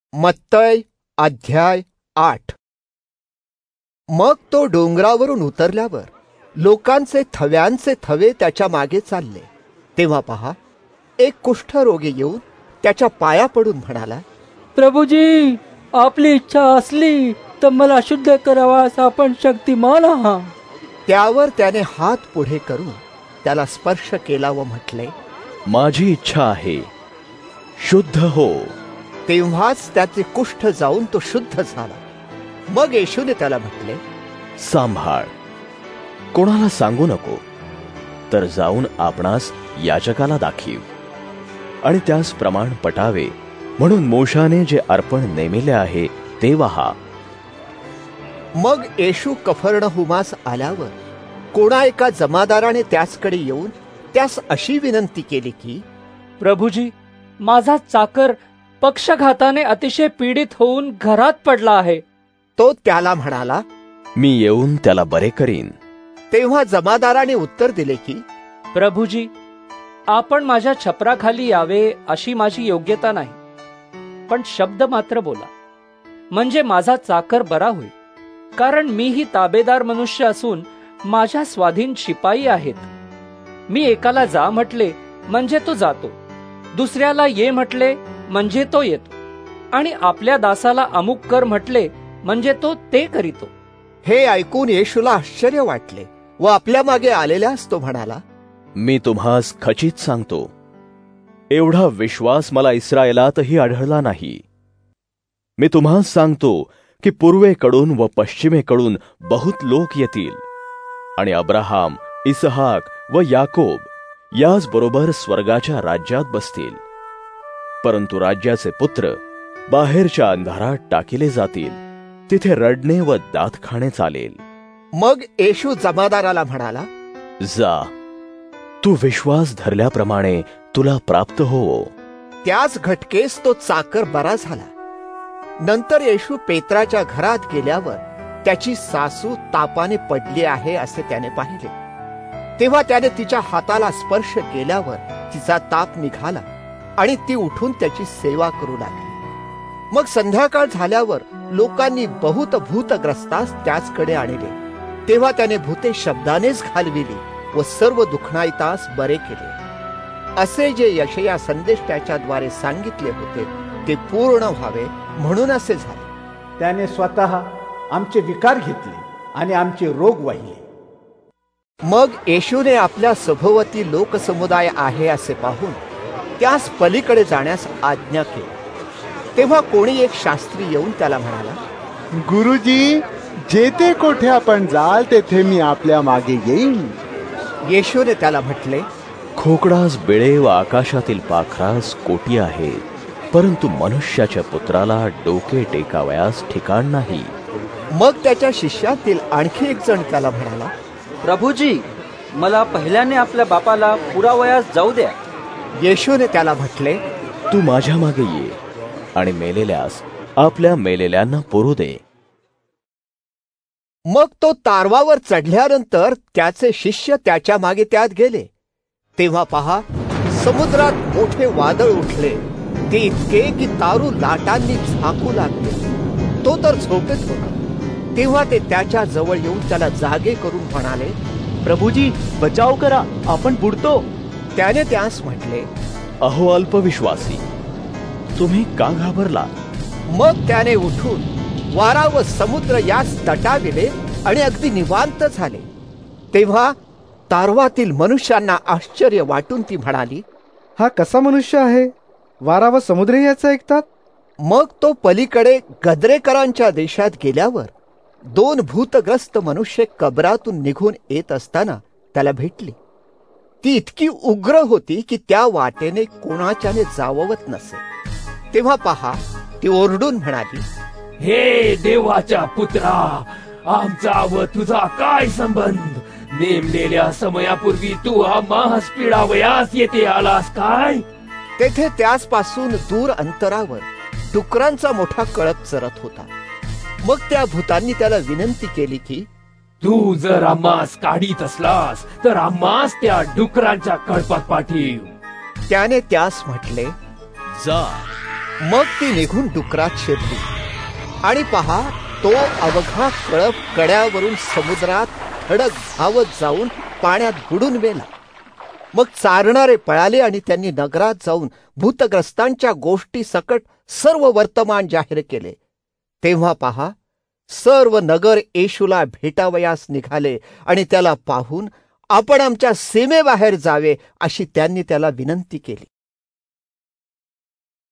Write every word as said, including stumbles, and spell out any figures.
मत्तय अध्याय आठ. मग तो डोंगरावरून उतरल्यावर लोकांचे थव्यांचे थवे त्याच्या मागे चालले. तेव्हा पहा, एक कुष्ठरोगी येऊन त्याच्या पाया पडून म्हणाला, प्रभुजी, आपली इच्छा असली तर मला शुद्ध करावास आपण शक्तिमान आहात. त्यावर त्याने हात पुढे करून त्याला स्पर्श केला व म्हटले, माझी इच्छा आहे, शुद्ध हो. तेव्हाच त्याचे कुष्ठ जाऊन तो शुद्ध झाला. मग येशूने त्याला म्हटले, सांभाळ, कोणाला सांगू नको, तर जाऊन आपणास याजकाला दाखीव आणि त्यास प्रमाण पटावे म्हणून मोशाने जे अर्पण नेमिले आहे ते वहा. मग येशू कफर्नहुमास आल्यावर कोणा एका जमादाराने त्याचकडे येऊन त्यास अशी विनंती केली की, प्रभुजी, माझा चाकर पक्षघाताने अतिशय पीडित होऊन घरात पडला आहे. तो त्याला म्हणाला, मी येऊन त्याला बरे करीन. तेव्हा जमादाराने उत्तर दिले की, प्रभुजी, आपण माझ्या छपराखाली यावे अशी माझी योग्यता नाही, पण शब्द मात्र बोला, म्हणजे माझा चाकर बरा होईल. कारण मीही ताबेदार मनुष्य असून माझ्या स्वाधीन शिपाई आहेत. मी एकाला जा म्हटले म्हणजे तो जातो, दुसऱ्याला ये म्हटले म्हणजे तो येतो, आणि आपल्या दासाला अमुक कर म्हटले म्हणजे तो ते करीतो. हे ऐकून येशूला आश्चर्य वाटले व आपल्या मागे आलेल्यास तो म्हणाला, मी तुम्हास खचित सांगतो, एवढा विश्वास मला इस्रायलातही आढळला नाही. मी तुम्हास सांगतो की पूर्वेकडून व पश्चिमेकडून बहुत लोक येतील आणि अब्राहाम, इसहाक व याकोब याच बरोबर स्वर्गाच्या राज्यात बसतील. परंतु राज्याचे पुत्र बाहेरच्या अंधारात टाकिले जातील, तिथे रडणे व दात खाणे चालेल. मग येशू जमादाराला म्हणाला, जा, तू विश्वास धरल्याप्रमाणे तुला प्राप्त हो. त्याच घटकेस तो चाकर बरा झाला. नंतर येशू पेत्राच्या घरात गेल्यावर त्याची सासू तापाने पडली आहे असे त्याने पाहिले. तेव्हा त्याने तिच्या हाताला स्पर्श केल्यावर तिचा ताप निघाला आणि ती उठून त्याची सेवा करू लागली. मग संध्याकाळ झाल्यावर लोकांनी बहुत भूतग्रस्तास त्याचकडे आणले. तेव्हा त्याने भूते शब्दानेच घालविली व सर्व दुखणाईतास बरे केले. असे जे यशया संदेश त्याच्याद्वारे सांगितले होते ते पूर्ण व्हावे म्हणून असे झाले. त्याने स्वतः आमचे विकार घेतले आणि आमचे रोग वाहिले. मग येशूने आपल्या सभोवती लोकसमुदाय आहे असे पाहून त्यास पलीकडे जाण्यास आज्ञा केली. तेव्हा कोणी एक शास्त्री येऊन त्याला म्हणाला, गुरुजी, जेथे कोठे आपण जाल तेथे मी आपल्या मागे येईन. येशूने त्याला म्हटले, खोकडास बिळे व आकाशातील पाखरास कोटी आहेत, परंतु मनुष्याच्या पुत्राला डोके टेकावयास ठिकाण नाही. मग त्याच्या शिष्यातील आणखी एक जण त्याला म्हणाला, प्रभुजी, मला पहिल्याने आपल्या बापाला पुरावयास जाऊ द्या. येशूने त्याला म्हटले, तू माझ्या मागे ये आणि मेलेल्यास आपल्या मेलेल्यांना पुरू दे. मग तो तारवावर चढल्यानंतर त्याचे शिष्य त्याच्या मागे त्यात गेले. तेव्हा पहा, समुद्रात मोठे वादळ उठले. ते इतके की तारू लाटांनी झाकू लागले. तो तर झोपेत होता. तेव्हा ते त्याच्या जवळ येऊन त्याला जागे करून म्हणाले, प्रभुजी, बचाव करा, आपण बुडतो. त्याने त्यास म्हटले, अहो अल्पविश्वासी, तुम्ही का घाबरला? मग त्याने उठून वारा व समुद्र यास तटाविले आणि अगदी निवांत झाले. तेव्हा तारवातील मनुष्यांना आश्चर्य वाटून ती म्हणाली, हा कसा मनुष्य आहे, वारा व समुद्र याचं ऐकतात. मग तो पलीकडे गद्रेकरांच्या देशात गेल्यावर दोन भूतग्रस्त मनुष्य कबरातून निघून येत असताना त्याला भेटली. ती इतकी उग्र होती की त्या वाटेने कोणाच्याने जाववत नसे. तेव्हा पहा, ती ओरडून म्हणाली, हे देवाच्या पुत्रा, आमचा व तुझा काय संबंध? नेमलेल्या समयापूर्वी तू आम्हास पिडावयास येथे आलास काय? तेथे त्याचपासून दूर अंतरावर डुकरांचा मोठा कळप चरत होता. मग त्या भूतांनी त्याला विनंती केली की, तू जर आम्हास काढीत असलास तर आम्हास त्या डुकरांच्या कळपात पाठीव. त्याने त्यास म्हटले, जा, मग ती निघून डुकरात शिरली आणि पहा, तो अवघा कळप कड्यावरून समुद्रात धडक धावत जाऊन पाण्यात बुडून मेला. मग चारणारे पळाले आणि त्यांनी नगरात जाऊन भूतग्रस्तांच्या गोष्टी सकट सर्व वर्तमान जाहीर केले. तेव्हा पहा, सर्व नगर येशूला भेटावयास निघाले आणि त्याला पाहून आपण आमच्या सीमेबाहेर जावे अशी त्यांनी त्याला विनंती केली.